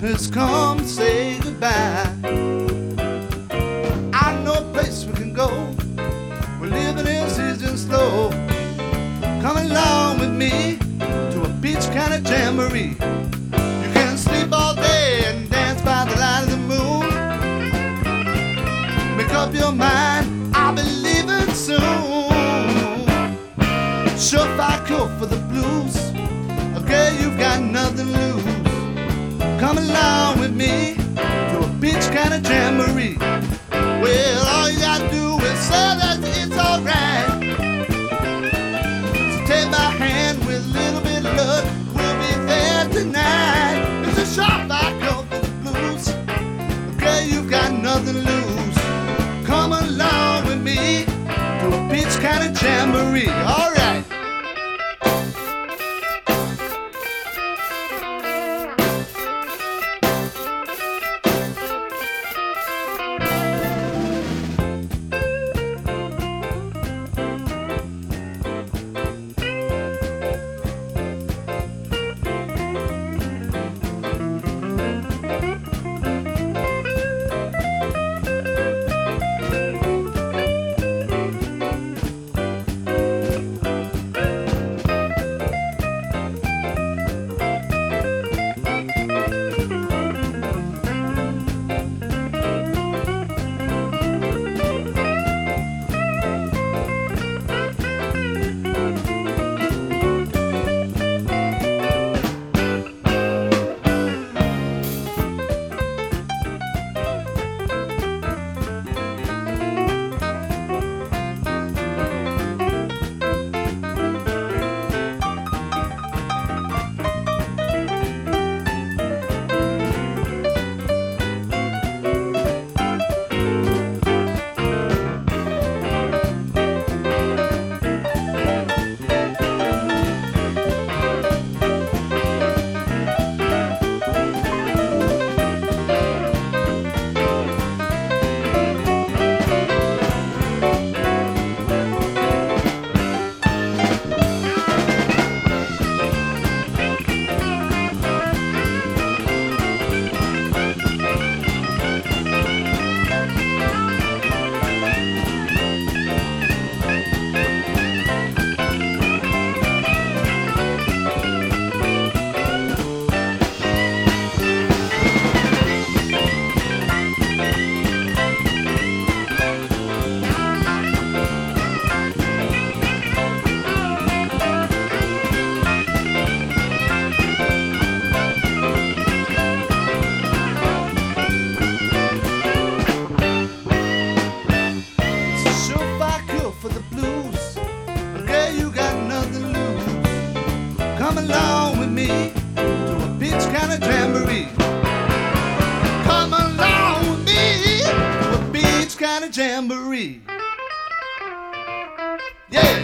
has come to say goodbye. I know a place we can go where living is easy and slow. Come along with me to a beach kind of jamboree. You can sleep all day and dance by the light of the moon. Make up your mind, I'll be leaving soon. Surefire cure for the blues. Okay, you've got nothing to lose. Come along with me to a beach kind of jamboree. Well, all you gotta do is say that it's alright. So take my hand with a little bit of luck, we'll be there tonight. It's a surefire cure for the blues. Okay, you've got nothing to lose. Come along with me to a beach kind of jamboree. All right. Come along with me to a beach kind of jamboree. Come along with me to a beach kind of jamboree. Yeah.